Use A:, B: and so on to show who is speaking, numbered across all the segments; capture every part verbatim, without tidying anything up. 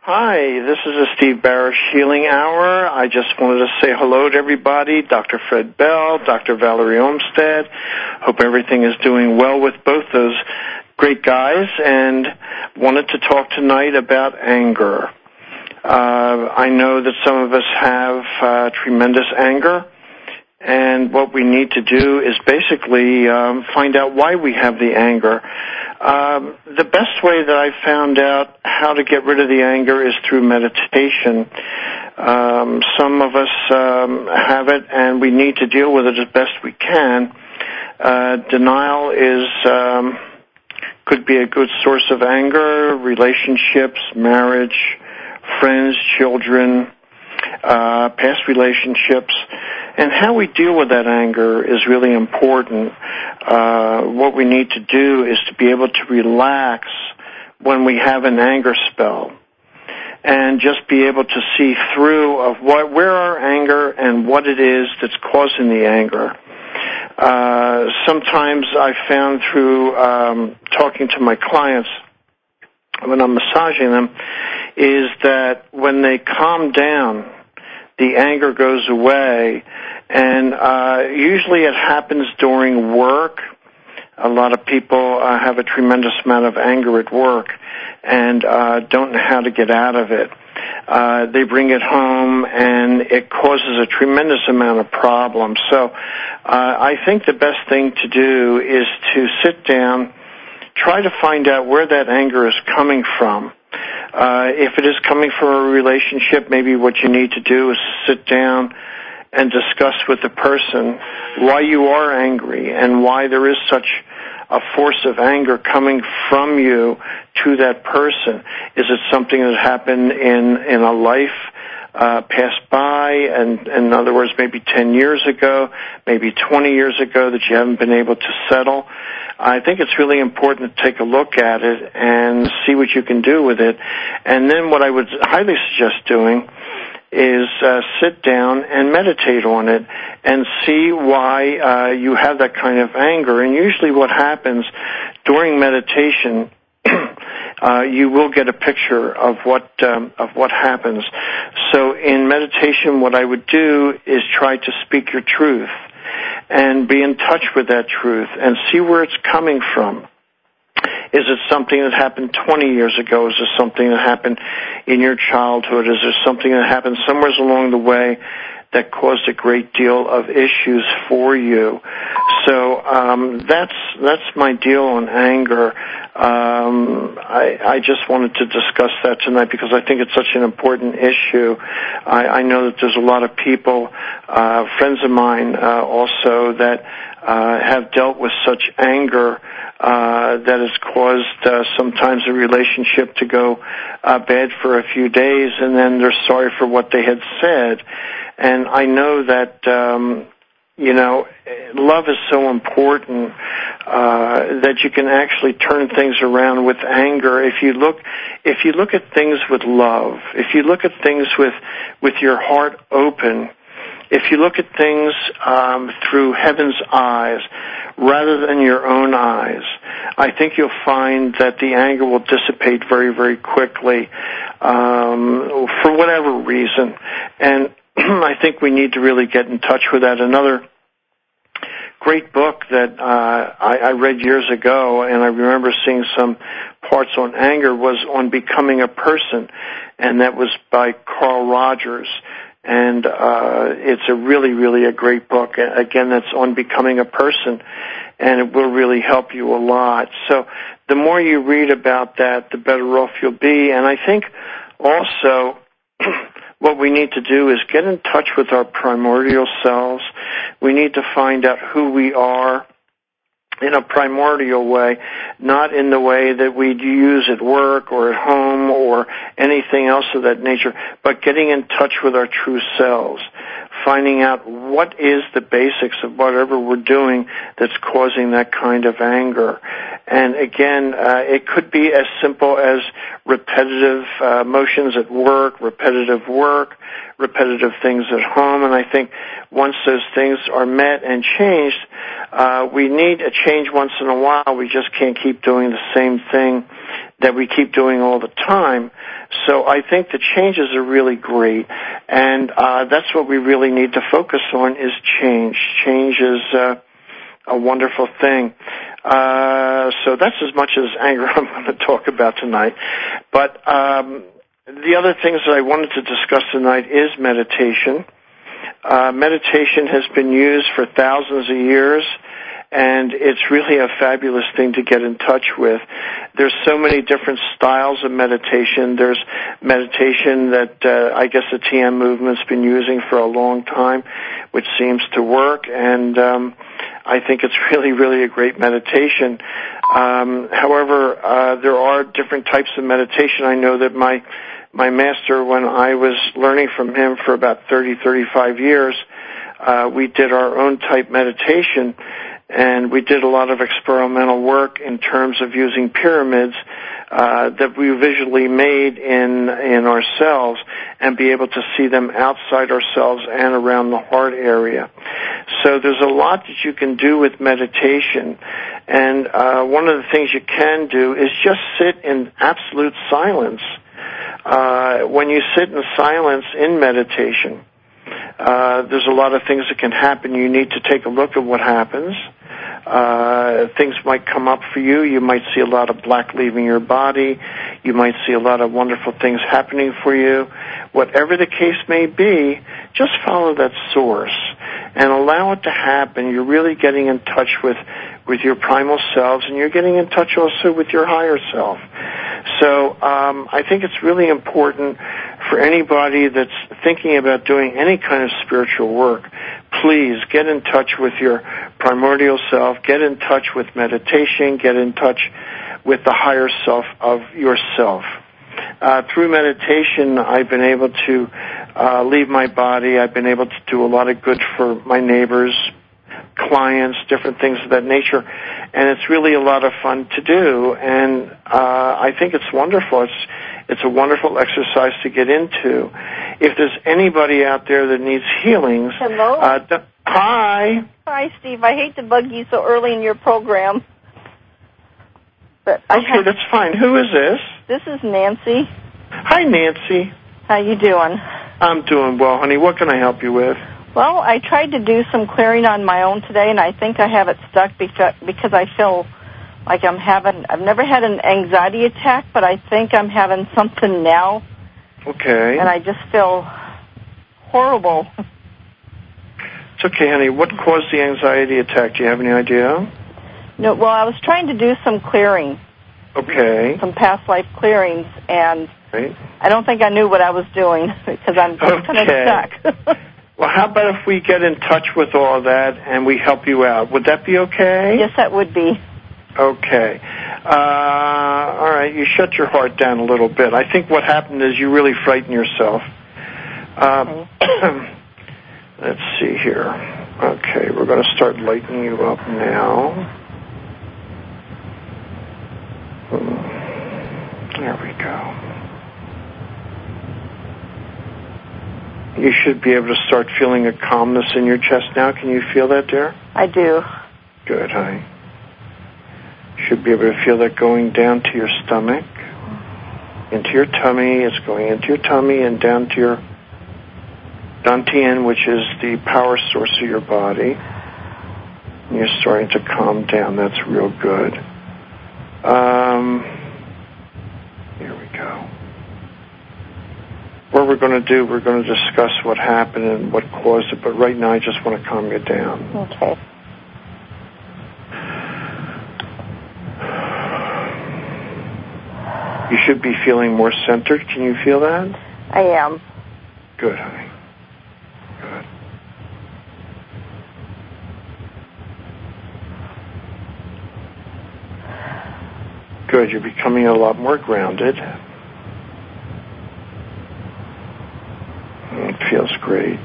A: Hi, this is the Steve Barish Healing Hour. I just wanted to say hello to everybody, Doctor Fred Bell, Doctor Valerie Olmstead. Hope everything is doing well with both those great guys, and wanted to talk tonight about anger. Uh, I know that some of us have uh, tremendous anger, and what we need to do is basically um, find out why we have the anger. Um, the best way that I've found out how to get rid of the anger is through meditation. Um, some of us um, have it, and we need to deal with it as best we can. Uh, denial is um, could be a good source of anger, relationships, marriage, friends, children, uh, past relationships. And how we deal with that anger is really important. Uh, what we need to do is to be able to relax when we have an anger spell and just be able to see through of what, where our anger and what it is that's causing the anger. Uh, sometimes I found through um, talking to my clients when I'm massaging them is that when they calm down, the anger goes away, and uh, usually it happens during work. A lot of people uh, have a tremendous amount of anger at work and uh, don't know how to get out of it. Uh, they bring it home, and it causes a tremendous amount of problems. So uh, I think the best thing to do is to sit down, try to find out where that anger is coming from. Uh, if it is coming from a relationship, maybe what you need to do is sit down and discuss with the person why you are angry and why there is such a force of anger coming from you to that person. Is it something that happened in, in a life uh, passed by, and in other words, maybe ten years ago, maybe twenty years ago that you haven't been able to settle? I think it's really important to take a look at it and see what you can do with it. And then what I would highly suggest doing is uh, sit down and meditate on it and see why uh, you have that kind of anger. And usually what happens during meditation, uh, you will get a picture of what um, of what happens. So in meditation, what I would do is try to speak your truth and be in touch with that truth and see where it's coming from. Is it something that happened twenty years ago? Is it something that happened in your childhood? Is there something that happened somewhere along the way that caused a great deal of issues for you? So um, that's that's my deal on anger. Um, I, I just wanted to discuss that tonight because I think it's such an important issue. I, I know that there's a lot of people, uh, friends of mine uh, also, that uh, have dealt with such anger uh, that has caused uh, sometimes a relationship to go uh, bad for a few days, and then they're sorry for what they had said. And I know that, um, you know, love is so important uh, that you can actually turn things around with anger. If you look, if you look at things with love, if you look at things with with your heart open, if you look at things um, through heaven's eyes rather than your own eyes, I think you'll find that the anger will dissipate very, very quickly um, for whatever reason. And I think we need to really get in touch with that. Another great book that uh, I, I read years ago, and I remember seeing some parts on anger, was On Becoming a Person, and that was by Carl Rogers. And uh, it's a really, really a great book. Again, that's On Becoming a Person, and it will really help you a lot. So the more you read about that, the better off you'll be. And I think also what we need to do is get in touch with our primordial selves. We need to find out who we are in a primordial way, not in the way that we use at work or at home or anything else of that nature, but getting in touch with our true selves, finding out what is the basics of whatever we're doing that's causing that kind of anger. And again, uh, it could be as simple as repetitive uh, motions at work, repetitive work, repetitive things at home, and I think once those things are met and changed, uh, we need a change once in a while. We just can't keep doing the same thing that we keep doing all the time. So I think the changes are really great, and uh, that's what we really need to focus on is change. Change is uh, a wonderful thing. Uh, so that's as much as anger I'm going to talk about tonight. But um, the other things that I wanted to discuss tonight is meditation. Uh, meditation has been used for thousands of years, and it's really a fabulous thing to get in touch with. There's so many different styles of meditation. There's meditation that uh, I guess the T M movement's been using for a long time, which seems to work, and um, I think it's really, really a great meditation. Um, however, uh, there are different types of meditation. I know that my my master, when I was learning from him for about thirty, thirty-five years, uh, we did our own type meditation, and we did a lot of experimental work in terms of using pyramids uh, that we visually made in in ourselves and be able to see them outside ourselves and around the heart area. So there's a lot that you can do with meditation, and uh, one of the things you can do is just sit in absolute silence. Uh, when you sit in silence in meditation, uh, there's a lot of things that can happen. You need to take a look at what happens. Uh, things might come up for you. You might see a lot of black leaving your body. You might see a lot of wonderful things happening for you. Whatever the case may be, just follow that source and allow it to happen. You're really getting in touch with, with your primal selves, and you're getting in touch also with your higher self. So um, I think it's really important for anybody that's thinking about doing any kind of spiritual work, please get in touch with your primordial self, get in touch with meditation, get in touch with the higher self of yourself. Uh, through meditation, I've been able to uh, leave my body. I've been able to do a lot of good for my neighbors, clients, different things of that nature, and it's really a lot of fun to do, and uh, I think it's wonderful. It's it's a wonderful exercise to get into. If there's anybody out there that needs healings...
B: Hello?
A: Uh, th- hi.
B: Hi, Steve. I hate to bug you so early in your program. But I
A: okay,
B: have,
A: that's fine. Who is this?
B: This is Nancy.
A: Hi, Nancy.
B: How you doing?
A: I'm doing well, honey. What can I help you with?
B: Well, I tried to do some clearing on my own today, and I think I have it stuck because, because I feel like I'm having, I've never had an anxiety attack, but I think I'm having something now.
A: Okay.
B: And I just feel horrible.
A: It's okay, honey. What caused the anxiety attack? Do you have any idea?
B: No, well, I was trying to do some clearing.
A: Okay.
B: Some past life clearings, and
A: right.
B: I don't think I knew what I was doing because I'm
A: okay.
B: kind of stuck.
A: Well, how about if we get in touch with all that and we help you out? Would that be okay?
B: Yes, that would be.
A: Okay. Uh, all right, you shut your heart down a little bit. I think what happened is you really frightened yourself. Um, okay. Let's see here. Okay, we're going to start lightening you up now. There we go. You should be able to start feeling a calmness in your chest now. Can you feel that, dear?
B: I do.
A: Good, honey. You should be able to feel that going down to your stomach, into your tummy. It's going into your tummy and down to your dantian, which is the power source of your body. And you're starting to calm down. That's real good. Um, here we go. What we're going to do, we're going to discuss what happened and what caused it, but right now I just want to calm you down.
B: Okay.
A: You should be feeling more centered. Can you feel that?
B: I am.
A: Good, honey. Good. Good. You're becoming a lot more grounded. It feels great.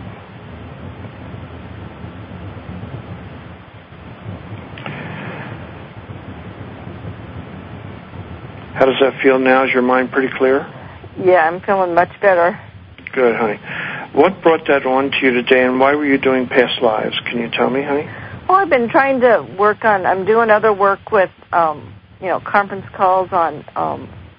A: How does that feel now? Is your mind pretty clear?
B: Yeah, I'm feeling much better.
A: Good, honey. What brought that on to you today, and why were you doing past lives? Can you tell me, honey?
B: Well, I've been trying to work on, I'm doing other work with, um, you know, conference calls on um,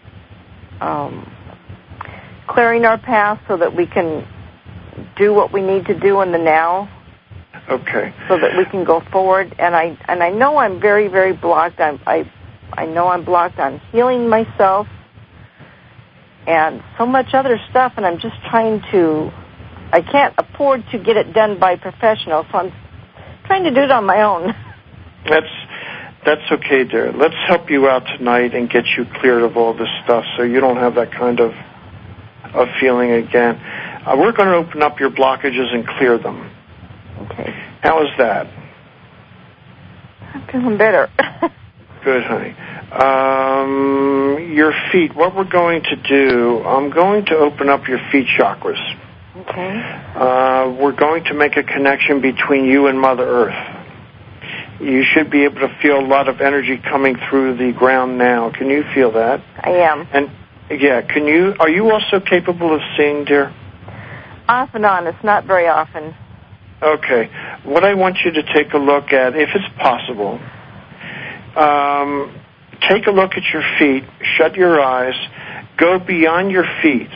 B: um, clearing our path so that we can do what we need to do in the now.
A: Okay.
B: So that we can go forward. And I and I know I'm very, very blocked. I'm, I I know I'm blocked on healing myself and so much other stuff, and I'm just trying to, I can't afford to get it done by professionals, so I'm trying to do it on my own.
A: That's that's okay, dear. Let's help you out tonight and get you cleared of all this stuff so you don't have that kind of of feeling again. Uh, we're going to open up your blockages and clear them.
B: Okay.
A: How is that?
B: I'm feeling better.
A: Good, honey. Um, your feet, what we're going to do, I'm going to open up your feet chakras.
B: Okay.
A: Uh, we're going to make a connection between you and Mother Earth. You should be able to feel a lot of energy coming through the ground now. Can you feel that?
B: I am.
A: And, yeah, can you, are you also capable of seeing, dear?
B: Off and on. It's not very often.
A: Okay. What I want you to take a look at, if it's possible, um, take a look at your feet, shut your eyes, go beyond your feet,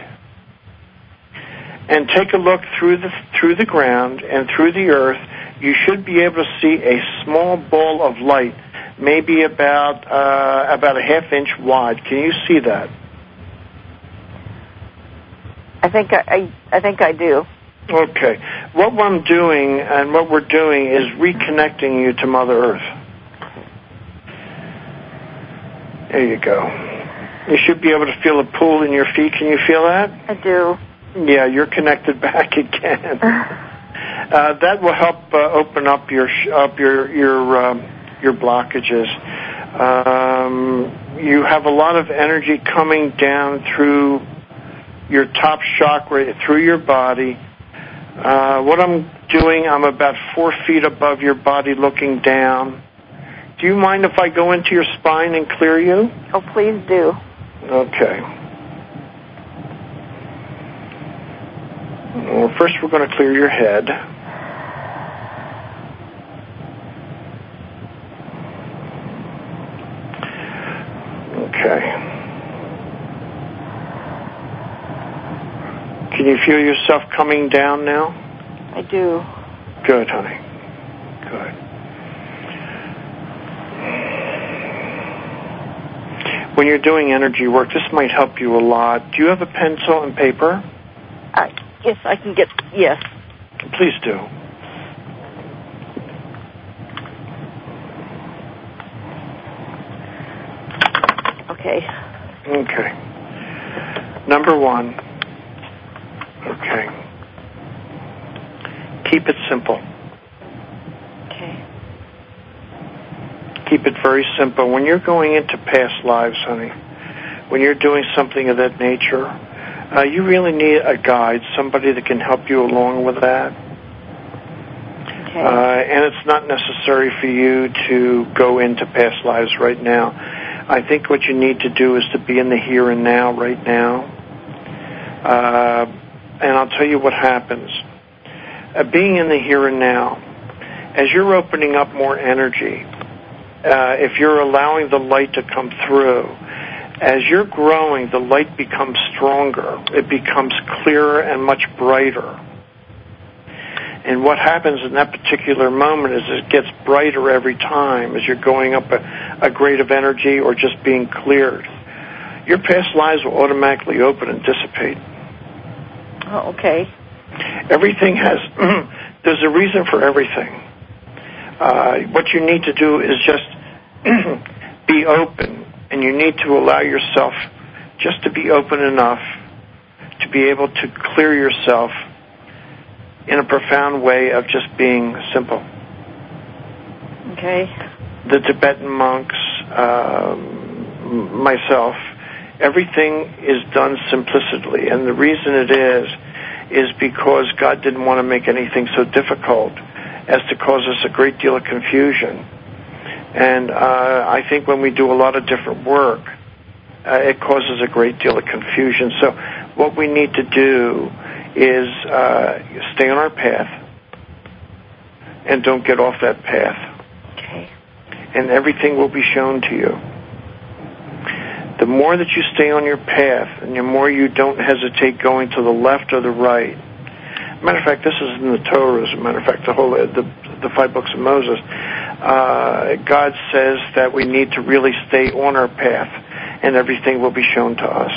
A: and take a look through the through the ground and through the earth. You should be able to see a small ball of light, maybe about uh, about a half inch wide. Can you see that?
B: I think I, I I think I do.
A: Okay. What I'm doing and what we're doing is reconnecting you to Mother Earth. There you go. You should be able to feel a pull in your feet. Can you feel that?
B: I do.
A: Yeah, you're connected back again. uh, that will help uh, open up your sh- up your your um, your blockages. Um, you have a lot of energy coming down through your top chakra, through your body. Uh, what I'm doing, I'm about four feet above your body, looking down. Do you mind if I go into your spine and clear you?
B: Oh, please do.
A: Okay. Well, first we're going to clear your head. Okay. Can you feel yourself coming down now?
B: I do.
A: Good, honey. Good. When you're doing energy work, this might help you a lot. Do you have a pencil and paper?
B: Uh, yes, I can get, yes.
A: Please do.
B: Okay.
A: Okay. Number one. Okay. Keep it simple.
B: Okay.
A: Keep it very simple. When you're going into past lives, honey, when you're doing something of that nature, uh, you really need a guide, somebody that can help you along with that.
B: Okay.
A: Uh, and it's not necessary for you to go into past lives right now. I think what you need to do is to be in the here and now right now. Uh, and I'll tell you what happens. Uh, being in the here and now, as you're opening up more energy, uh, if you're allowing the light to come through, as you're growing, the light becomes stronger. It becomes clearer and much brighter. And what happens in that particular moment is it gets brighter every time as you're going up a, a grade of energy or just being cleared. Your past lives will automatically open and dissipate.
B: Oh, okay.
A: Everything has, there's a reason for everything. Uh, what you need to do is just be open, and you need to allow yourself just to be open enough to be able to clear yourself in a profound way of just being simple.
B: Okay.
A: The Tibetan monks, um, myself, everything is done simplicity, and the reason it is is because God didn't want to make anything so difficult as to cause us a great deal of confusion. And uh, I think when we do a lot of different work, uh, it causes a great deal of confusion. So what we need to do is uh, stay on our path and don't get off that path.
B: Okay.
A: And everything will be shown to you. the more that you stay on your path and the more you don't hesitate going to the left or the right. Matter of fact, this is in the Torah, as a matter of fact, the whole, the, the five books of Moses. Uh, God says that we need to really stay on our path and everything will be shown to us.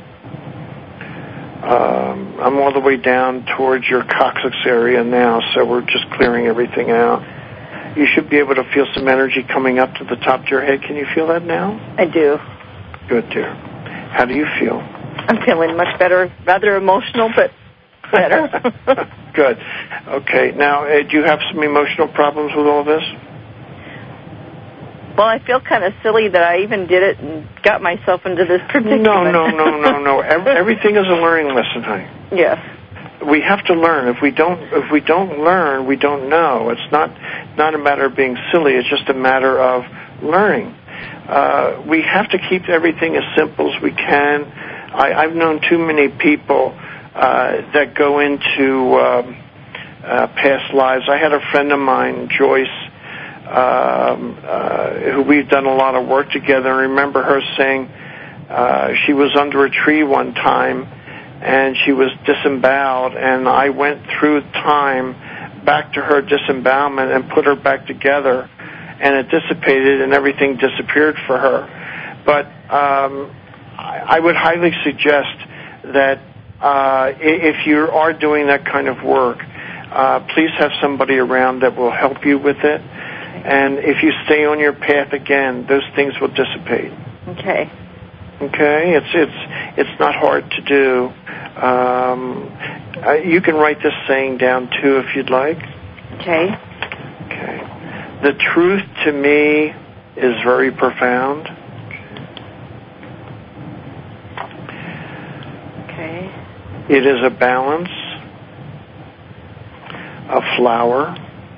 A: Um, I'm all the way down towards your coccyx area now, so we're just clearing everything out. You should be able to feel some energy coming up to the top of your head. Can you feel that now?
B: I do.
A: Good, dear. How do you feel?
B: I'm feeling much better, rather emotional, but better.
A: Good. Okay. Now, uh, do you have some emotional problems with all this?
B: Well, I feel kind of silly that I even did it and got myself into this predicament.
A: No, no, no, no, no. Everything is a learning lesson, honey.
B: Yes.
A: We have to learn. If we don't, if we don't learn, we don't know. It's not not a matter of being silly. It's just a matter of learning. Uh, we have to keep everything as simple as we can. I, I've known too many people uh, that go into um, uh, past lives. I had a friend of mine, Joyce, um, uh, who we've done a lot of work together. I remember her saying uh, she was under a tree one time, and she was disemboweled, and I went through time back to her disembowelment and put her back together, and it dissipated, and everything disappeared for her. But um, I, I would highly suggest that uh, if you are doing that kind of work, uh, please have somebody around that will help you with it, and if you stay on your path again, those things will dissipate.
B: Okay.
A: Okay, it's it's it's not hard to do. Um, uh, you can write this saying down too if you'd like.
B: Okay.
A: Okay. The truth to me is very profound.
B: Okay.
A: It is a balance, a flower.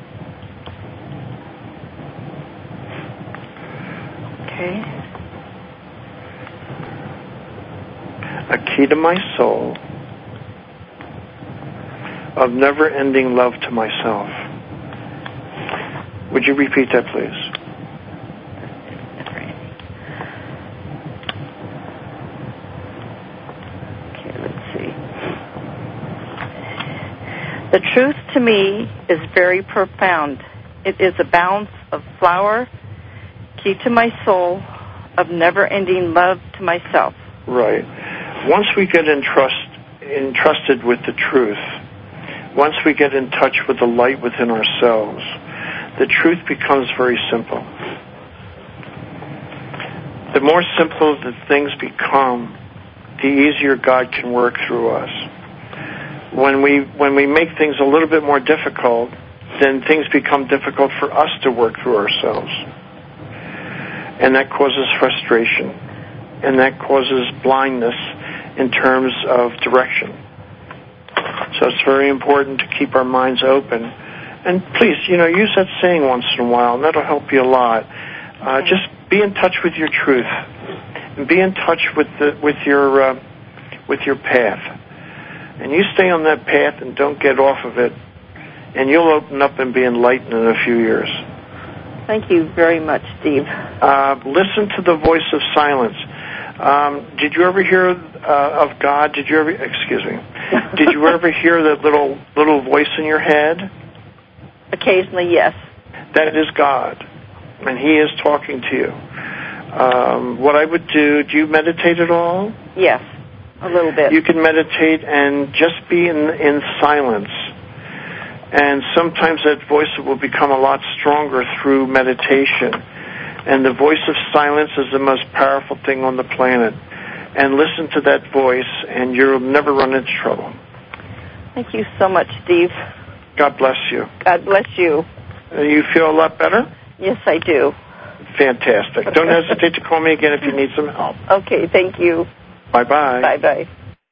B: Okay.
A: A key to my soul of never-ending love to myself. Would you repeat that, please?
B: Okay, let's see. The truth to me is very profound. It is a balance of flower, key to my soul, of never-ending love to myself.
A: Right. Once we get entrust, entrusted with the truth, once we get in touch with the light within ourselves, the truth becomes very simple. The more simple that things become, the easier God can work through us. When we when we make things a little bit more difficult, then things become difficult for us to work through ourselves. And that causes frustration. And that causes blindness in terms of direction. So it's very important to keep our minds open. And please, you know, use that saying once in a while, and that'll help you a lot. Uh,
B: okay.
A: Just be in touch with your truth. And be in touch with the, with your uh, with your path. And you stay on that path and don't get off of it, and you'll open up and be enlightened in a few years.
B: Thank you very much, Steve.
A: Uh, listen to the voice of silence. Um, did you ever hear uh, of God? Did you ever, excuse me, did you ever hear that little little voice in your head?
B: Occasionally, yes.
A: That is God, and He is talking to you. Um, what I would do, do you meditate at all?
B: Yes, a little bit.
A: You can meditate and just be in, in silence. And sometimes that voice will become a lot stronger through meditation. And the voice of silence is the most powerful thing on the planet. And listen to that voice, and you'll never run into trouble.
B: Thank you so much, Steve.
A: God bless you.
B: God bless you.
A: Uh, you feel a lot better?
B: Yes, I do.
A: Fantastic. Don't hesitate to call me again if you need some help.
B: Okay, thank you.
A: Bye-bye.
B: Bye-bye.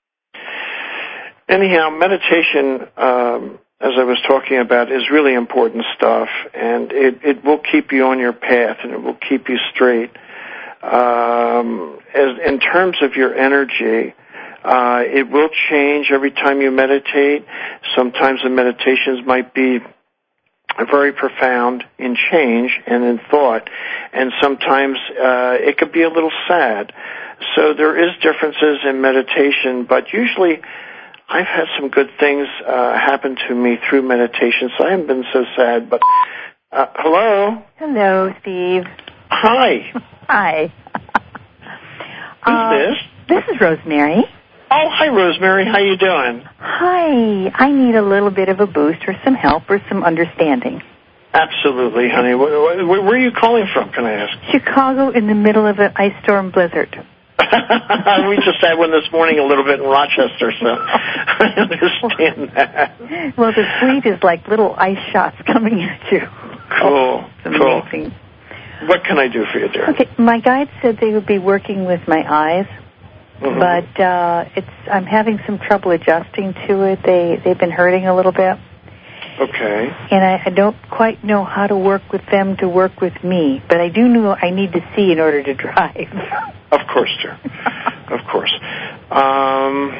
A: Anyhow, meditation, um, as I was talking about, is really important stuff, and it, it will keep you on your path, and it will keep you straight. Um, as, in terms of your energy, uh, it will change every time you meditate. Sometimes the meditations might be very profound in change and in thought, and sometimes uh, it could be a little sad. So there is differences in meditation, but usually I've had some good things uh, happen to me through meditation, so I haven't been so sad. But uh, hello?
C: Hello, Steve.
A: Hi.
C: Hi.
A: Who's
C: uh,
A: this?
C: This is Rosemary.
A: Oh, hi, Rosemary. How you doing?
C: Hi. I need a little bit of a boost or some help or some understanding.
A: Absolutely, honey. Where, where, where are you calling from, can I ask?
C: Chicago in the middle of an ice storm blizzard.
A: We just had one this morning a little bit in Rochester, so I understand that.
C: Well, the sleet is like little ice shots coming at you.
A: Cool,
C: oh, it's amazing.
A: Cool. What can I do for you, dear?
C: Okay, my guide said they would be working with my eyes, mm-hmm. but uh, it's I'm having some trouble adjusting to it. They, they've been hurting a little bit.
A: Okay.
C: And I, I don't quite know how to work with them to work with me, but I do know I need to see in order to drive.
A: Of course, dear. Of course. Um,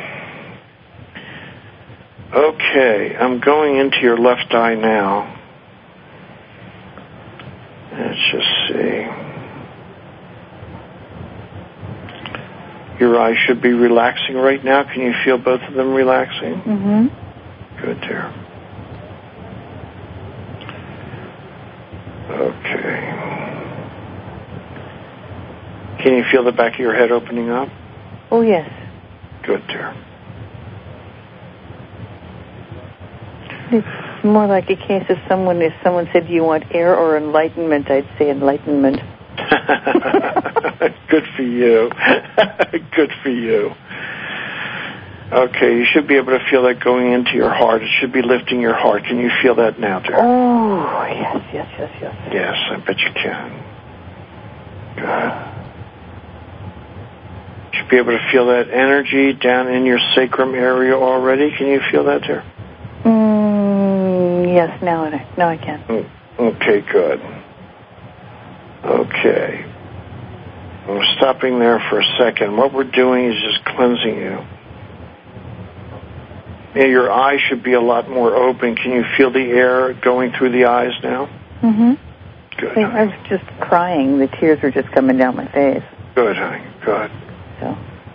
A: okay, I'm going into your left eye now. Let's just see. Your eyes should be relaxing right now. Can you feel both of them relaxing?
C: Mm-hmm.
A: Good, dear. Okay. Can you feel the back of your head opening up?
C: Oh, yes.
A: Good, dear.
C: It's more like a case of someone, if someone said, do you want air or enlightenment, I'd say enlightenment.
A: Good for you. Good for you. Okay, you should be able to feel that going into your heart. It should be lifting your heart. Can you feel that now, dear?
C: Oh, yes, yes, yes, yes.
A: Yes, I bet you can. Good. You should be able to feel that energy down in your sacrum area already. Can you feel that, dear?
C: Mm, yes, now I, now I can.
A: Mm, okay, good. Okay. I'm stopping there for a second. What we're doing is just cleansing you. Yeah, your eyes should be a lot more open. Can you feel the air going through the eyes now?
C: Mm-hmm.
A: Good.
C: I, I was just crying. The tears were just coming down my face.
A: Good, honey. Good.
C: So.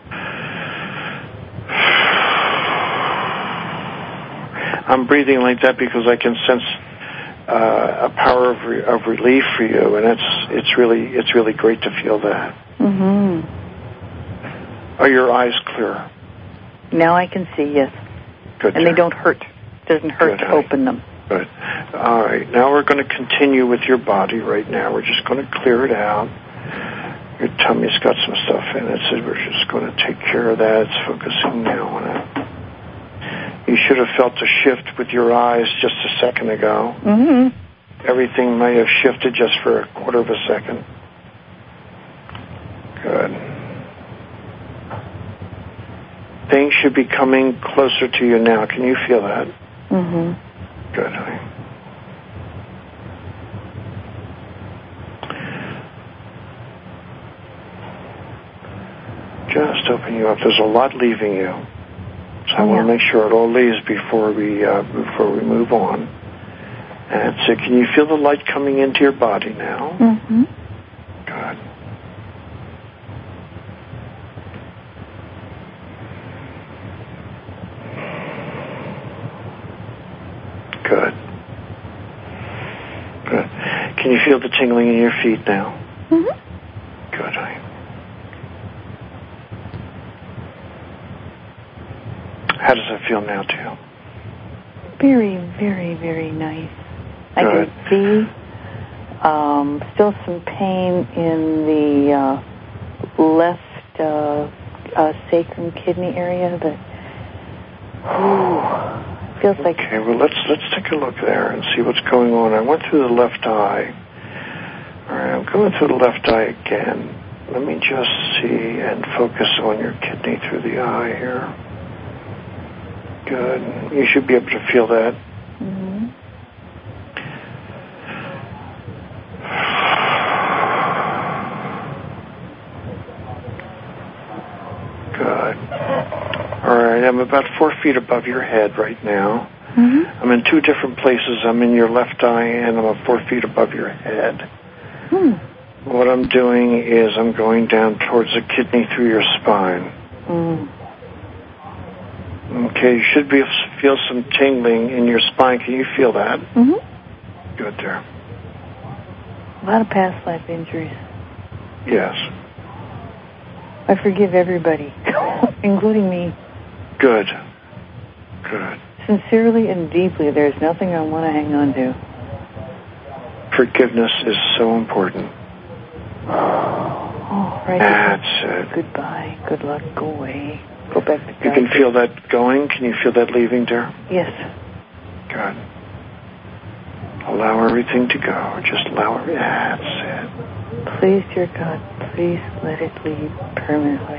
A: I'm breathing like that because I can sense uh, a power of, re- of relief for you, and it's it's really it's really great to feel that.
C: Mm-hmm.
A: Are your eyes clear?
C: Now I can see, yes.
A: Good.
C: And dear. They don't hurt. It doesn't hurt
A: Good,
C: to
A: honey.
C: open them.
A: Good. All right. Now we're going to continue with your body right now. We're just going to clear it out. Your tummy's got some stuff in it, so we're just going to take care of that. It's focusing now on it. You should have felt a shift with your eyes just a second ago.
C: Mm-hmm.
A: Everything may have shifted just for a quarter of a second. Good. Things should be coming closer to you now. Can you feel that?
C: Mm-hmm.
A: Good, honey. Just open you up. There's a lot leaving you. So I
C: oh,
A: want to
C: yeah.
A: make sure it all leaves before we uh, before we move on. And so can you feel the light coming into your body now?
C: Mm-hmm.
A: Good. Good. Good. Can you feel the tingling in your feet now?
C: Mm-hmm.
A: Good, honey. How does that feel now to you?
C: Very, very, very nice. I
A: Good.
C: can see um, still some pain in the uh, left uh, uh, sacrum kidney area, but ooh, feels like...
A: Okay, well, let's let's take a look there and see what's going on. I went through the left eye. All right, I'm going through the left eye again. Let me just see and focus on your kidney through the eye here. Good. You should be able to feel that.
C: Mm-hmm.
A: Good. All right, I'm about four feet above your head right now.
C: Mm-hmm.
A: I'm in two different places. I'm in your left eye, and I'm four feet above your head.
C: Hmm.
A: what I'm doing is I'm going down towards the kidney through your spine.
C: Mm.
A: Okay, you should be feel some tingling in your spine. Can you feel that?
C: Mm-hmm.
A: Good there.
C: A lot of past life injuries.
A: Yes.
C: I forgive everybody, including me.
A: Good. Good.
C: Sincerely and deeply, there's nothing I want to hang on to.
A: Forgiveness is so important.
C: Oh, right.
A: That's it.
C: Goodbye. Good luck. Go away. Go back to God.
A: You can feel that going? Can you feel that leaving, dear?
C: Yes.
A: Good. Allow everything to go. Just allow it. That's it.
C: Please, dear God, please let it leave permanently.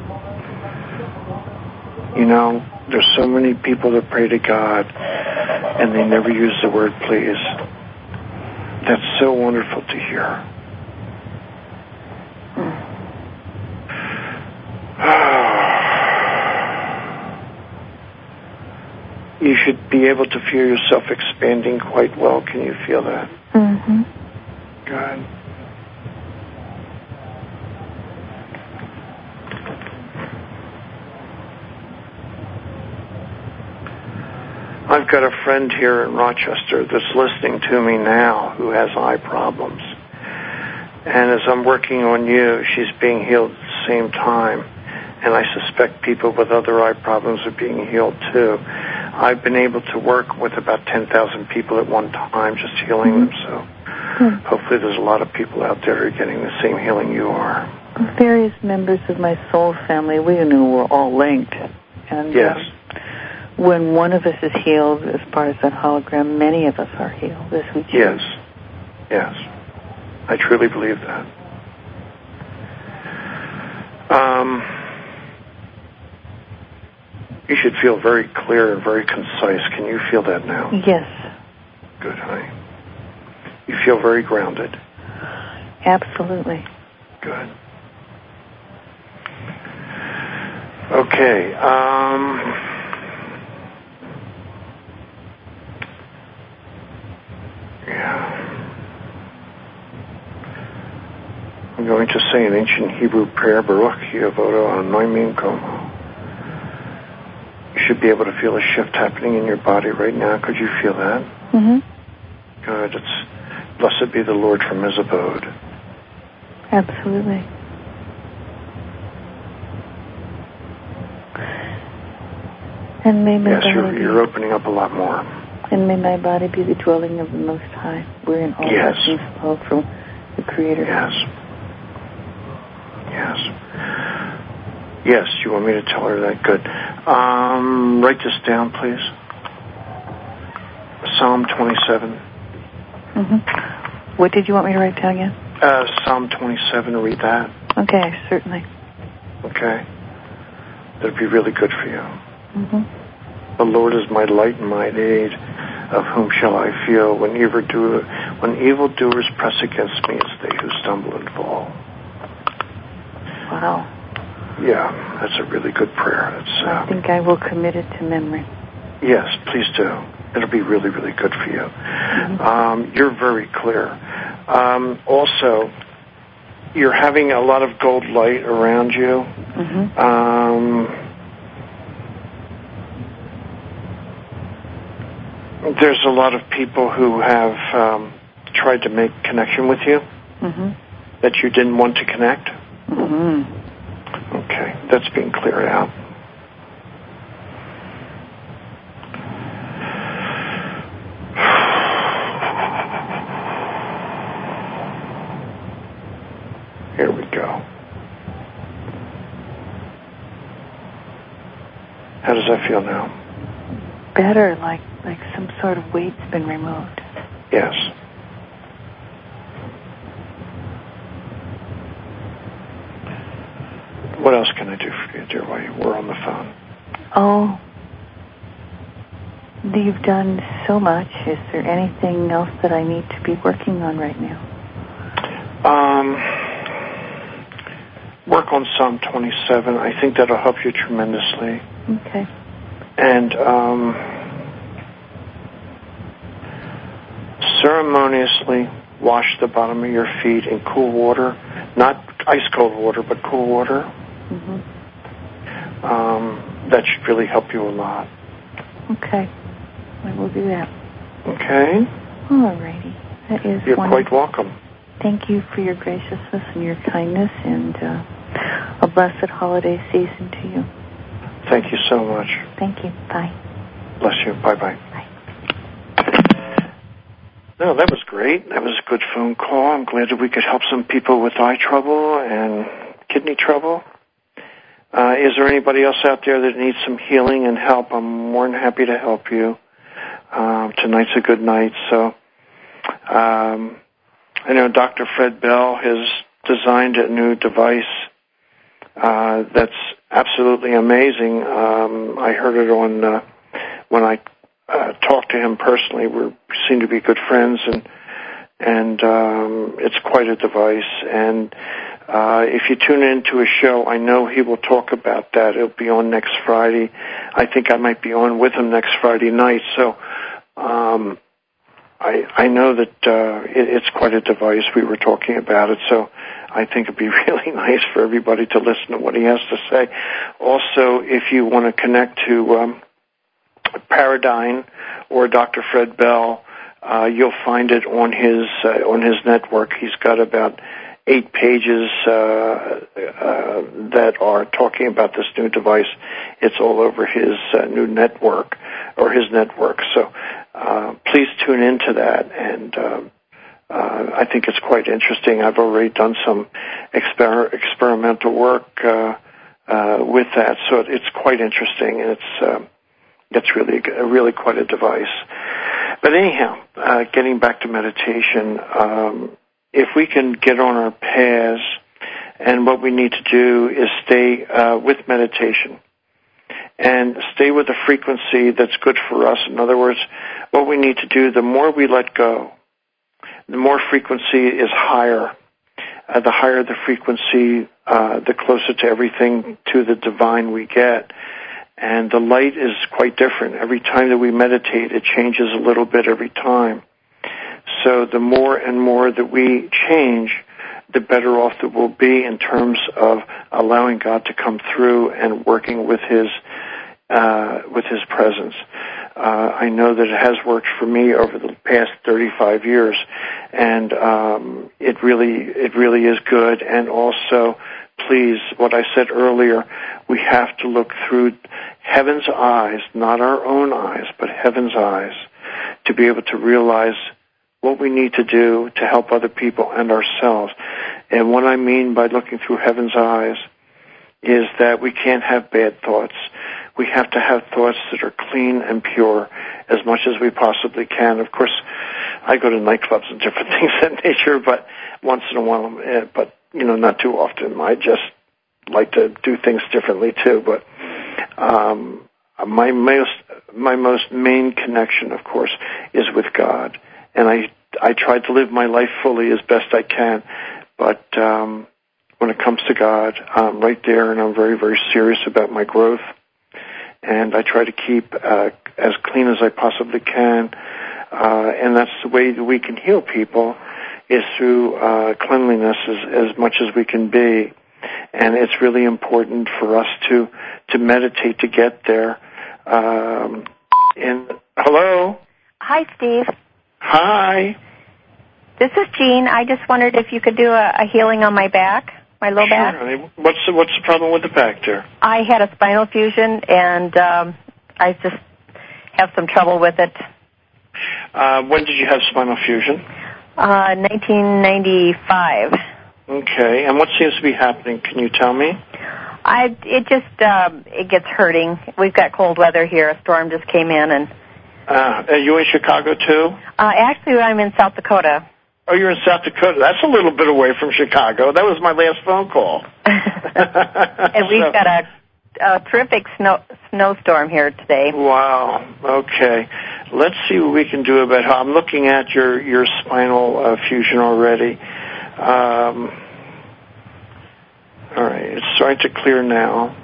A: You know, there's so many people that pray to God and they never use the word please. That's so wonderful to hear. You should be able to feel yourself expanding quite well. Can you feel that?
C: Mm-hmm.
A: Good. I've got a friend here in Rochester that's listening to me now who has eye problems. And as I'm working on you, she's being healed at the same time. And I suspect people with other eye problems are being healed too. I've been able to work with about ten thousand people at one time, just healing mm-hmm. them. So mm-hmm. hopefully there's a lot of people out there who are getting the same healing you are.
C: Various members of my soul family, we knew we're all linked. And,
A: yes.
C: Um, when one of us is healed as part of that hologram, many of us are healed as we choose.
A: Yes. Yes. I truly believe that. Um, you should feel very clear and very concise. Can you feel that now?
C: Yes.
A: Good, honey. You feel very grounded.
C: Absolutely.
A: Good. Okay. Um... Yeah. I'm going to say an ancient Hebrew prayer, Baruch Yevodo Anoimim Komo. You should be able to feel a shift happening in your body right now. Could you feel that?
C: Mm-hmm.
A: Good. It's blessed be the Lord from his abode.
C: Absolutely. And may my
A: yes,
C: body
A: you're,
C: be...
A: you're opening up a lot more.
C: And may my body be the dwelling of the Most High, wherein all
A: yes.
C: blessings flow from the Creator.
A: Yes. Yes. Yes, you want me to tell her that? Good. Um, write this down, please. Psalm twenty-seven.
C: Mm-hmm. What did you want me to write down again?
A: Uh, Psalm twenty-seven, read that.
C: Okay, certainly.
A: Okay. That'd be really good for you.
C: Mm-hmm.
A: The Lord is my light and my aid. Of whom shall I fear? When evildoer, when evildoers press against me, it's they who stumble and fall.
C: Wow.
A: Yeah, that's a really good prayer. It's, uh,
C: I think I will commit it to memory.
A: Yes, please do. It'll be really, really good for you. Mm-hmm. Um, you're very clear. Um, also, you're having a lot of gold light around you.
C: Mm-hmm.
A: Um, there's a lot of people who have um, tried to make connection with you
C: mm-hmm.
A: that you didn't want to connect.
C: Mm-hmm.
A: Okay, that's being cleared out. Here we go. How does that feel now?
C: Better, like like some sort of weight's been removed.
A: Yes. What else can I do for you, dear, while we're on the phone?
C: Oh, you've done so much. Is there anything else that I need to be working on right now?
A: Um, work on Psalm twenty-seven. I think that'll help you tremendously.
C: Okay.
A: And um, ceremoniously wash the bottom of your feet in cool water, not ice cold water, but cool water.
C: Mm-hmm.
A: Um, that should really help you a lot.
C: Okay. I will do that.
A: Okay.
C: All righty. That is
A: You're
C: wonderful.
A: quite welcome.
C: Thank you for your graciousness and your kindness, and uh, a blessed holiday season to you.
A: Thank you so much.
C: Thank you. Bye.
A: Bless you. Bye-bye.
C: Bye.
A: No, that was great. That was a good phone call. I'm glad that we could help some people with eye trouble and kidney trouble. Uh, is there anybody else out there that needs some healing and help? I'm more than happy to help you. Um, tonight's a good night. So um, I know Doctor Fred Bell has designed a new device uh, that's absolutely amazing. Um, I heard it on uh, when I uh, talked to him personally. We seem to be good friends, and and um, it's quite a device. And uh, if you tune into a show, I know he will talk about that. It'll be on next Friday. I think I might be on with him next Friday night. So um, I, I know that uh, it, it's quite a device. We were talking about it, so I think it'd be really nice for everybody to listen to what he has to say. Also, if you want to connect to um, Paradigm or Doctor Fred Bell, uh, you'll find it on his uh, on his network. He's got about eight pages uh, uh, that are talking about this new device. It's all over his uh, new network or his network. So uh, please tune into that, and uh, uh, I think it's quite interesting. I've already done some exper- experimental work uh, uh, with that, so it's quite interesting, and it's uh, it's really really quite a device. But anyhow, uh, getting back to meditation. Um, If we can get on our paths, and what we need to do is stay uh, with meditation and stay with a frequency that's good for us. In other words, what we need to do, the more we let go, the more frequency is higher. Uh, the higher the frequency, uh, the closer to everything, to the divine we get. And the light is quite different. Every time that we meditate, it changes a little bit every time. So the more and more that we change, the better off that we'll be in terms of allowing God to come through and working with His uh, with His presence. Uh, I know that it has worked for me over the past thirty-five years, and um, it really it really is good. And also, please, what I said earlier, we have to look through heaven's eyes, not our own eyes, but heaven's eyes, to be able to realize what we need to do to help other people and ourselves. And what I mean by looking through heaven's eyes is that we can't have bad thoughts. We have to have thoughts that are clean and pure as much as we possibly can. Of course, I go to nightclubs and different things of that nature, but once in a while, but, you know, not too often. I just like to do things differently too. But um, my most, my most main connection, of course, is with God. And I I try to live my life fully as best I can. But um, when it comes to God, I'm right there, and I'm very, very serious about my growth. And I try to keep uh, as clean as I possibly can. Uh, and that's the way that we can heal people, is through uh, cleanliness as, as much as we can be. And it's really important for us to, to meditate to get there. Um, and hello?
D: Hi, Steve.
A: Hi.
D: This is Jean. I just wondered if you could do a, a healing on my back, my low
A: sure,
D: back.
A: Honey. What's the, what's the problem with the back there?
D: I had a spinal fusion, and um, I just have some trouble with it.
A: Uh, when did you have spinal fusion?
D: Uh, nineteen ninety-five.
A: Okay. And what seems to be happening? Can you tell me?
D: I it just um, it gets hurting. We've got cold weather here. A storm just came in, and.
A: Uh, are you in Chicago, too?
D: Uh, actually, I'm in South Dakota.
A: Oh, you're in South Dakota. That's a little bit away from Chicago. That was my last phone call.
D: And we've
A: so,
D: got a, a terrific snow snowstorm here today.
A: Wow. Okay. Let's see what we can do about how I'm looking at your, your spinal uh, fusion already. Um, all right. It's starting to clear now.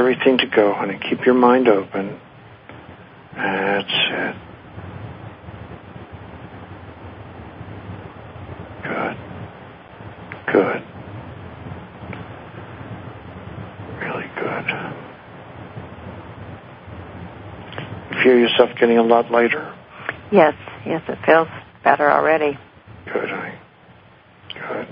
A: everything to go, honey. Keep your mind open. That's it. Good. Good. Really good. You feel yourself getting a lot lighter?
D: Yes, yes, it feels better already.
A: Good, honey. Good.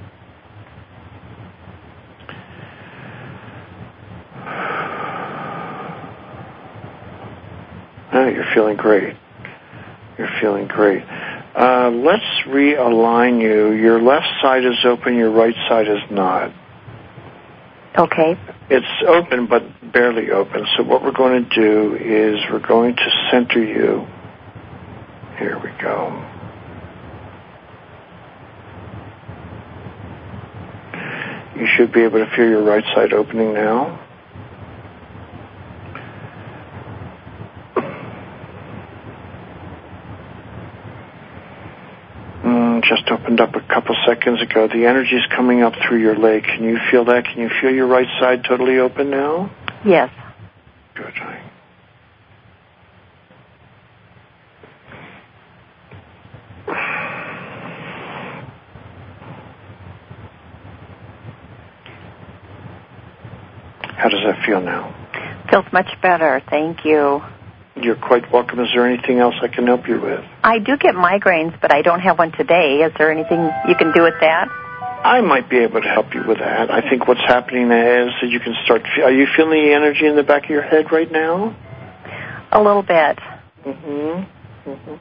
A: Oh, you're feeling great. You're feeling great. Uh, let's realign you. Your left side is open, your right side is not.
D: Okay.
A: It's open, but barely open. So what we're going to do is we're going to center you. Here we go. You should be able to feel your right side opening now. Mm, just opened up a couple seconds ago. The energy is coming up through your leg. Can you feel that? Can you feel your right side totally open now?
D: Yes.
A: Good, honey. How does that feel now?
D: Feels much better. Thank you.
A: You're quite welcome. Is there anything else I can help you with?
D: I do get migraines, but I don't have one today. Is there anything you can do with that?
A: I might be able to help you with that. I think what's happening is that you can start... Are you feeling the energy in the back of your head right now?
D: A little bit.
A: Mm-hmm. Mm-hmm.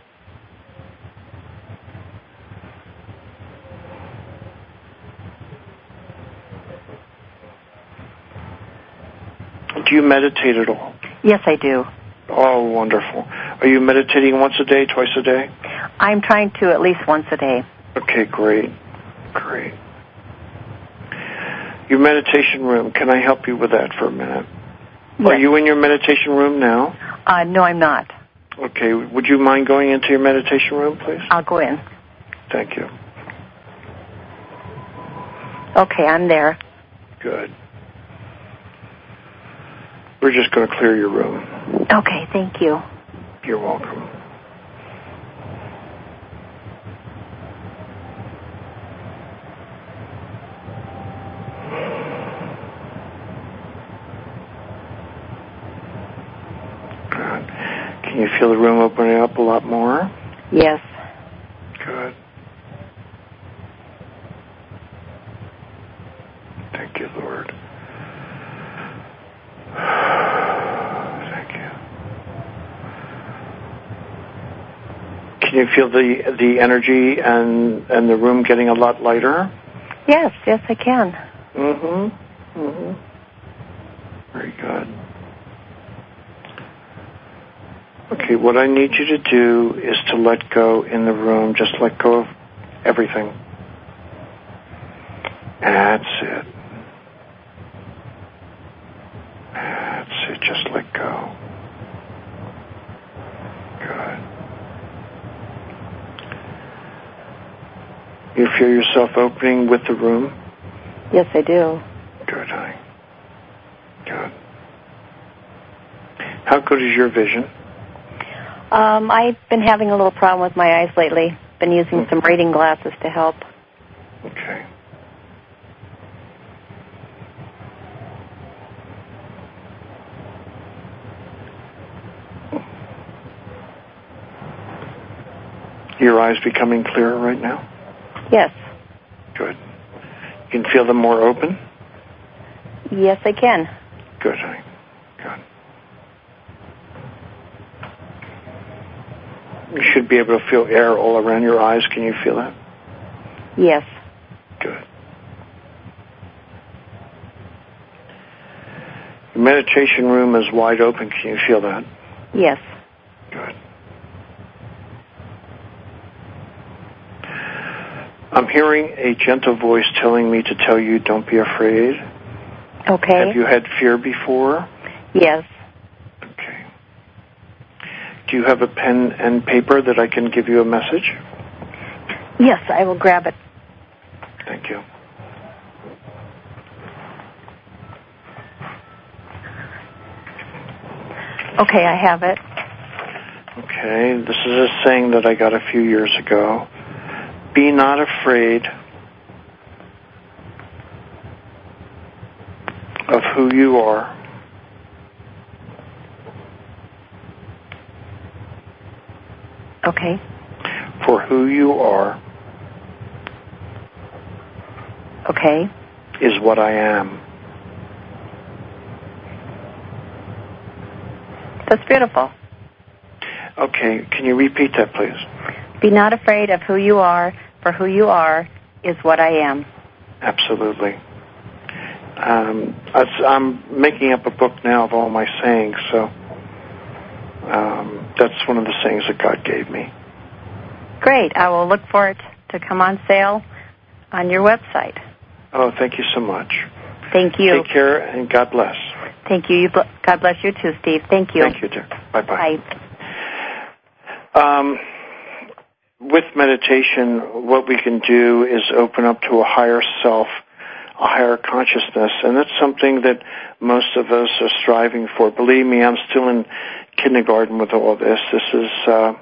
A: Do you meditate at all?
D: Yes, I do.
A: Oh, wonderful. Are you meditating once a day, twice a day?
D: I'm trying to at least once a day.
A: Okay, great. Great. Your meditation room, can I help you with that for a minute?
D: Yes.
A: Are you in your meditation room now?
D: Uh, no, I'm not.
A: Okay, would you mind going into your meditation room, please?
D: I'll go in.
A: Thank you.
D: Okay, I'm there.
A: Good. We're just going to clear your room.
D: Okay, thank you.
A: You're welcome. Good. Can you feel the room opening up a lot more?
D: Yes.
A: Good. Thank you, Lord. Thank you. Can you feel the the energy and and the room getting a lot lighter?
D: Yes, yes, I can.
A: Mm-hmm. Mm-hmm. Very good. Okay, what I need you to do is to let go in the room. Just let go of everything. That's it. That's it. Just let go. Good. You feel yourself opening with the room?
D: Yes, I do.
A: Good, honey. Good. How good is your vision?
D: Um, I've been having a little problem with my eyes lately. Been using some reading glasses to help.
A: Okay. Your eyes becoming clearer right now?
D: Yes.
A: Good. You can feel them more open?
D: Yes, I can.
A: Good, honey. Good. You should be able to feel air all around your eyes. Can you feel that?
D: Yes.
A: Good. The meditation room is wide open. Can you feel that?
D: Yes.
A: Good. I'm hearing a gentle voice telling me to tell you, don't be afraid.
D: Okay.
A: Have you had fear before?
D: Yes.
A: Okay. Do you have a pen and paper that I can give you a message?
D: Yes, I will grab it.
A: Thank you.
D: Okay, I have it.
A: Okay, this is a saying that I got a few years ago. Be not afraid of who you are.
D: Okay.
A: For who you are.
D: Okay.
A: Is what I am.
D: That's beautiful.
A: Okay, can you repeat that, please?
D: Be not afraid of who you are, for who you are is what I am.
A: Absolutely. Um, I'm making up a book now of all my sayings, so um, that's one of the sayings that God gave me.
D: Great. I will look for it to come on sale on your website.
A: Oh, thank you so much.
D: Thank you.
A: Take care, and God bless.
D: Thank you. God bless you too, Steve. Thank you.
A: Thank you, dear. Bye-bye.
D: Bye.
A: Um, with meditation, what we can do is open up to a higher self, a higher consciousness, and that's something that most of us are striving for. Believe me, I'm still in kindergarten with all this. This is uh,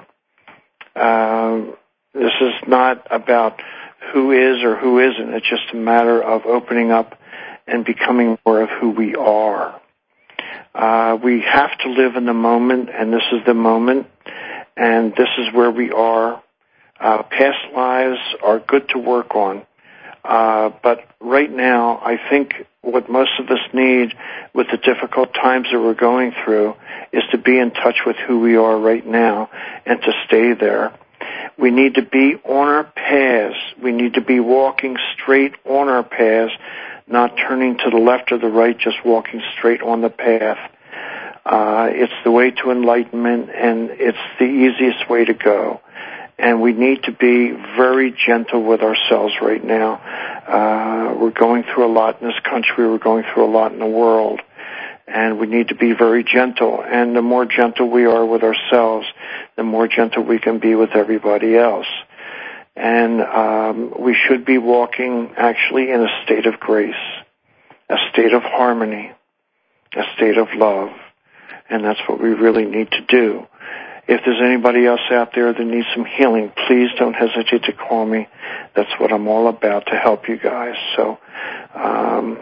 A: uh, this is not about who is or who isn't. It's just a matter of opening up and becoming more of who we are. Uh, we have to live in the moment, and this is the moment, and this is where we are. Uh, past lives are good to work on. Uh, but right now, I think what most of us need with the difficult times that we're going through is to be in touch with who we are right now and to stay there. We need to be on our paths. We need to be walking straight on our paths, not turning to the left or the right, just walking straight on the path. Uh, it's the way to enlightenment, and it's the easiest way to go. And we need to be very gentle with ourselves right now. Uh, we're going through a lot in this country. We're going through a lot in the world. And we need to be very gentle. And the more gentle we are with ourselves, the more gentle we can be with everybody else. And um, we should be walking actually in a state of grace, a state of harmony, a state of love. And that's what we really need to do. If there's anybody else out there that needs some healing, please don't hesitate to call me. That's what I'm all about, to help you guys. So um,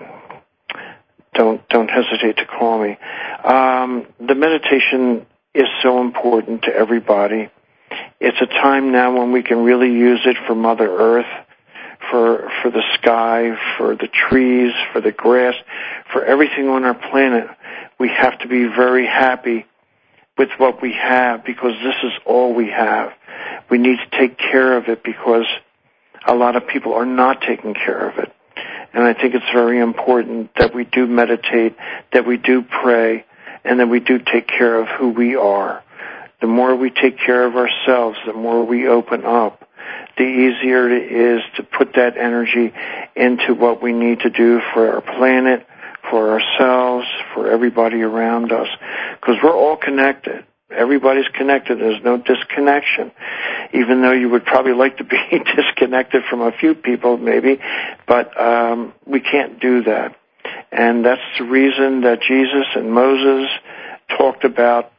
A: don't don't hesitate to call me. Um, the meditation is so important to everybody. It's a time now when we can really use it for Mother Earth, for for the sky, for the trees, for the grass, for everything on our planet. We have to be very happy with what we have, because this is all we have. We need to take care of it, because a lot of people are not taking care of it. And I think it's very important that we do meditate, that we do pray, and that we do take care of who we are. The more we take care of ourselves, the more we open up, the easier it is to put that energy into what we need to do for our planet, for ourselves, for everybody around us, because we're all connected. Everybody's connected. There's no disconnection, even though you would probably like to be disconnected from a few people, maybe, but um, we can't do that. And that's the reason that Jesus and Moses talked about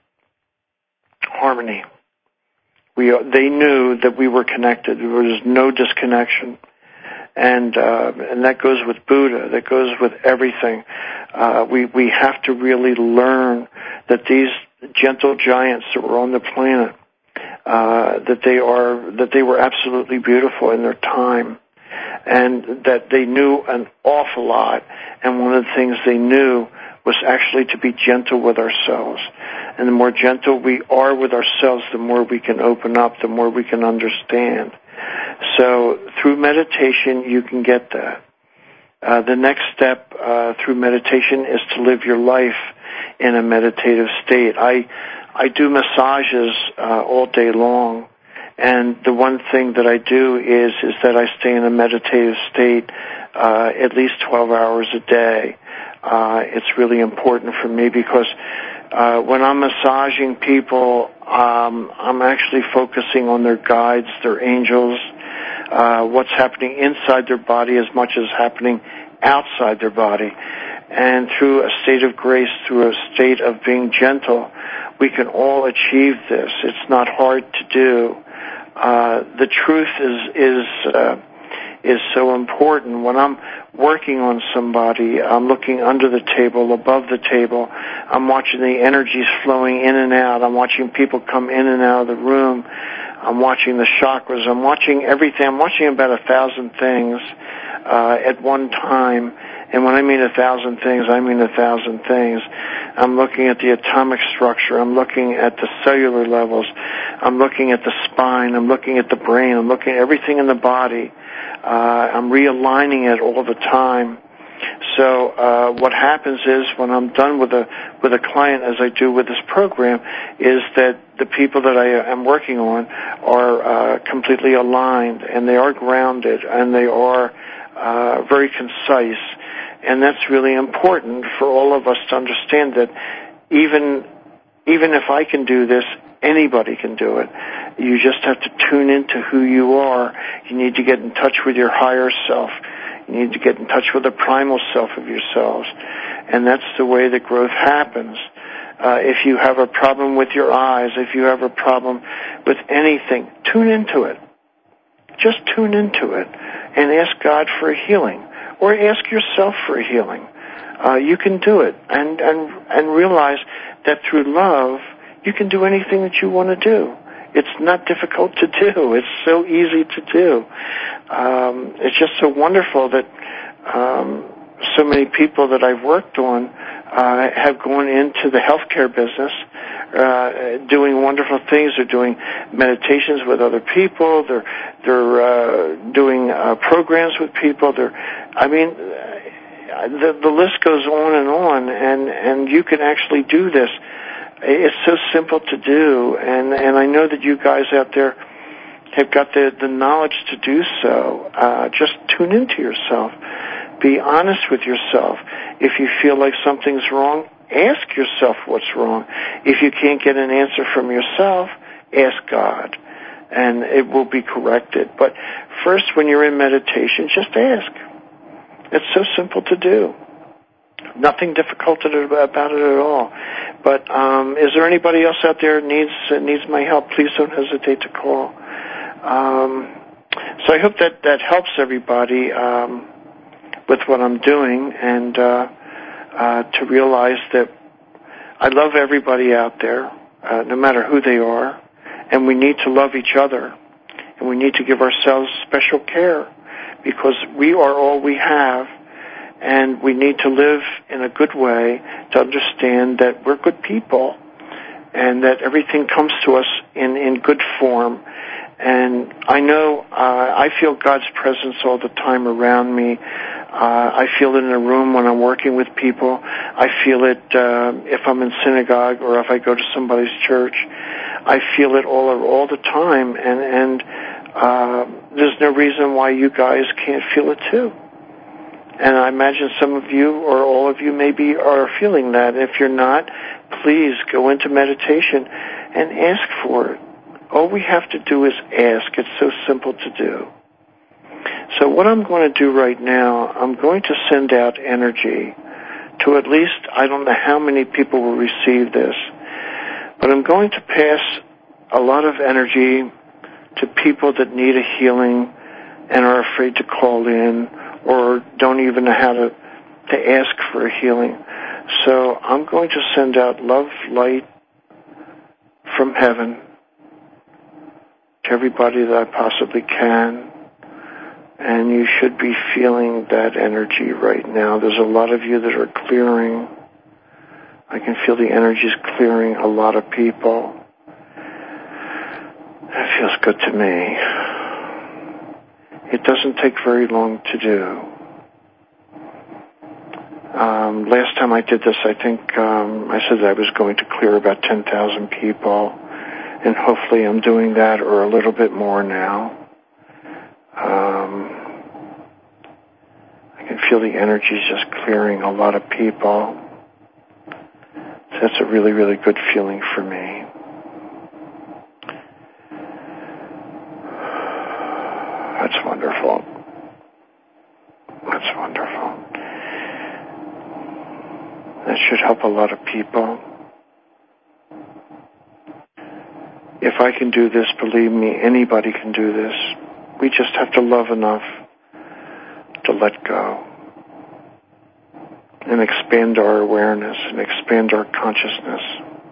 A: harmony. We, they knew that we were connected. There was no disconnection. And uh, and that goes with Buddha. That goes with everything. Uh, we we have to really learn that these gentle giants that were on the planet, uh, that they are that they were absolutely beautiful in their time, and that they knew an awful lot. And one of the things they knew was actually to be gentle with ourselves. And the more gentle we are with ourselves, the more we can open up, the more we can understand. So through meditation, you can get that. Uh, the next step uh, through meditation is to live your life in a meditative state. I I do massages uh, all day long, and the one thing that I do is is that I stay in a meditative state uh, at least twelve hours a day. Uh, it's really important for me, because uh, when I'm massaging people, um, I'm actually focusing on their guides, their angels, uh, what's happening inside their body as much as happening outside their body. And through a state of grace, through a state of being gentle, we can all achieve this. It's not hard to do. Uh, the truth is is uh, is so important. When I'm working on somebody, I'm looking under the table, above the table. I'm watching the energies flowing in and out. I'm watching people come in and out of the room. I'm watching the chakras. I'm watching everything. I'm watching about a thousand things uh, at one time. And when I mean a thousand things, I mean a thousand things. I'm looking at the atomic structure. I'm looking at the cellular levels. I'm looking at the spine. I'm looking at the brain. I'm looking at everything in the body. Uh, I'm realigning it all the time. So uh, what happens is when I'm done with a with a client, as I do with this program, is that the people that I am working on are uh, completely aligned, and they are grounded, and they are uh, very concise. And that's really important for all of us to understand that even even if I can do this, anybody can do it. You just have to tune into who you are. You need to get in touch with your higher self. You need to get in touch with the primal self of yourselves. And that's the way that growth happens. Uh, if you have a problem with your eyes, if you have a problem with anything, tune into it. Just tune into it and ask God for a healing, or ask yourself for a healing. Uh, you can do it, and, and, and realize that through love, you can do anything that you want to do. It's not difficult to do. It's so easy to do. Um, it's just so wonderful that um, so many people that I've worked on uh, have gone into the healthcare business, uh, doing wonderful things. They're doing meditations with other people. They're they're uh, doing uh, programs with people. They're, I mean, the the list goes on and on, and and you can actually do this. It's so simple to do, and, and I know that you guys out there have got the, the knowledge to do so. Uh, just tune into yourself. Be honest with yourself. If you feel like something's wrong, ask yourself what's wrong. If you can't get an answer from yourself, ask God, and it will be corrected. But first, when you're in meditation, just ask. It's so simple to do. Nothing difficult about it at all. But um, is there anybody else out there needs uh, needs my help? Please don't hesitate to call. Um, so I hope that that helps everybody um, with what I'm doing, and uh, uh, to realize that I love everybody out there, uh, no matter who they are, and we need to love each other, and we need to give ourselves special care, because we are all we have. And we need to live in a good way to understand that we're good people and that everything comes to us in, in good form. And I know uh, I feel God's presence all the time around me. Uh, I feel it in a room when I'm working with people. I feel it uh, if I'm in synagogue or if I go to somebody's church. I feel it all all the time. And, and uh, there's no reason why you guys can't feel it too. And I imagine some of you or all of you maybe are feeling that. If you're not, please go into meditation and ask for it. All we have to do is ask. It's so simple to do. So what I'm going to do right now, I'm going to send out energy to at least, I don't know how many people will receive this, but I'm going to pass a lot of energy to people that need a healing and are afraid to call in, or don't even know how to, to ask for a healing. So I'm going to send out love, light from heaven to everybody that I possibly can. And you should be feeling that energy right now. There's a lot of you that are clearing. I can feel the energies clearing a lot of people. That feels good to me. It doesn't take very long to do. Um, last time I did this, I think um, I said that I was going to clear about ten thousand people, and hopefully I'm doing that or a little bit more now. Um, I can feel the energies just clearing a lot of people. So that's a really, really good feeling for me. That's wonderful. That's wonderful. should help a lot of people. If I can do this, believe me, anybody can do this. We just have to love enough to let go and expand our awareness and expand our consciousness.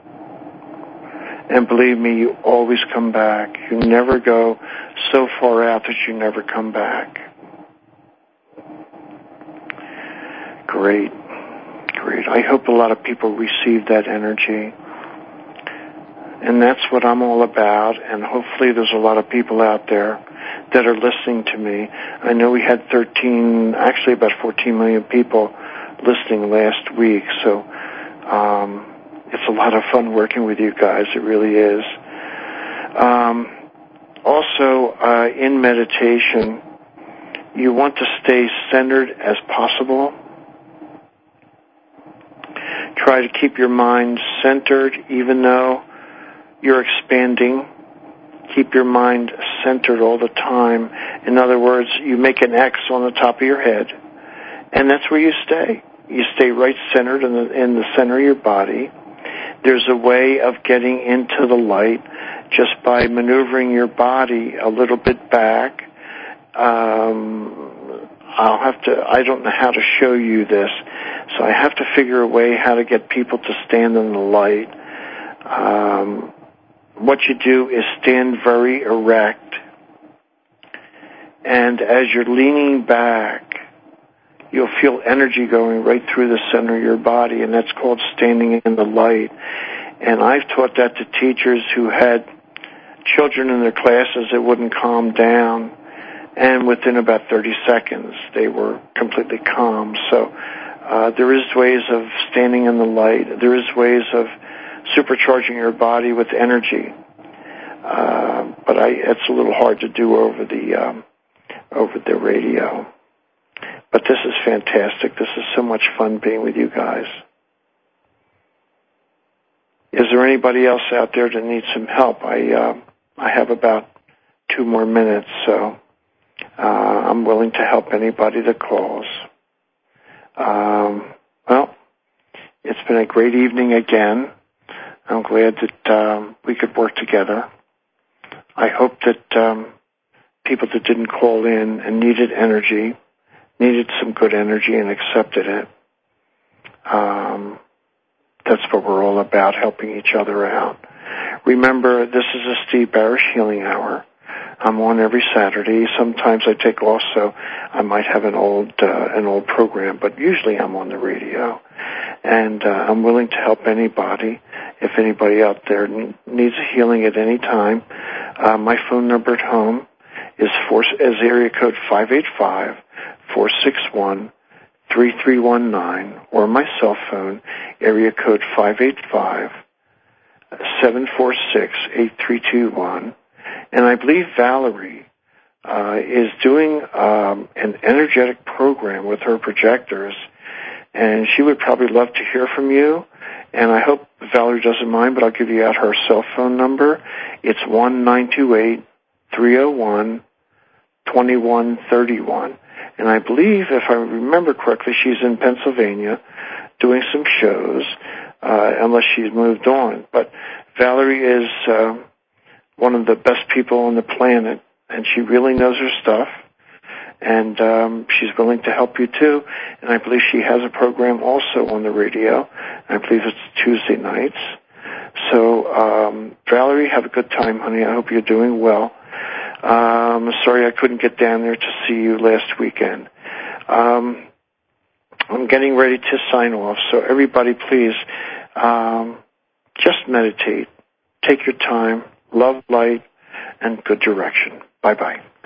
A: And believe me, you always come back. You never go so far out that you never come back. Great, great. I hope a lot of people receive that energy. And that's what I'm all about, and hopefully there's a lot of people out there that are listening to me. I know we had thirteen, actually about fourteen million people listening last week, so um, it's a lot of fun working with you guys. It really is. Um, also, uh, in meditation, you want to stay centered as possible. Try to keep your mind centered, even though you're expanding. Keep your mind centered all the time. In other words, you make an X on the top of your head, and that's where you stay. You stay right centered in the, in the center of your body. There's a way of getting into the light just by maneuvering your body a little bit back. Um, I'll have to, I don't know how to show you this, so I have to figure a way how to get people to stand in the light. Um, what you do is stand very erect, and as you're leaning back, you'll feel energy going right through the center of your body, and that's called standing in the light. And I've taught that to teachers who had children in their classes that wouldn't calm down, and within about thirty seconds, they were completely calm. So uh, there is ways of standing in the light. There is ways of supercharging your body with energy, uh, but I, it's a little hard to do over the um, over the radio. But this is fantastic. This is so much fun being with you guys. Is there anybody else out there that needs some help? I uh, I have about two more minutes, so uh, I'm willing to help anybody that calls. Um, well, it's been a great evening again. I'm glad that um, we could work together. I hope that um, people that didn't call in and needed energy, needed some good energy and accepted it. Um, that's what we're all about, helping each other out. Remember, this is a Steve Barish Healing Hour. I'm on every Saturday. Sometimes I take off, so I might have an old uh, an old program, but usually I'm on the radio. And uh, I'm willing to help anybody. If anybody out there needs a healing at any time, uh, my phone number at home is, four, is area code five eight five, four six one, three three one nine, or my cell phone, area code five eight five, seven four six, eight three two one. And I believe Valerie uh, is doing um, an energetic program with her projectors, and she would probably love to hear from you. And I hope Valerie doesn't mind, but I'll give you out her cell phone number. It's one nine two eight, three oh one, two one three one. And I believe, if I remember correctly, she's in Pennsylvania doing some shows, uh, unless she's moved on. But Valerie is uh, one of the best people on the planet, and she really knows her stuff. And um, she's willing to help you, too. And I believe she has a program also on the radio. I believe it's Tuesday nights. So, um, Valerie, have a good time, honey. I hope you're doing well. Um, sorry I couldn't get down there to see you last weekend. Um, I'm getting ready to sign off. So, everybody, please, um, just meditate. Take your time. Love, light, and good direction. Bye-bye.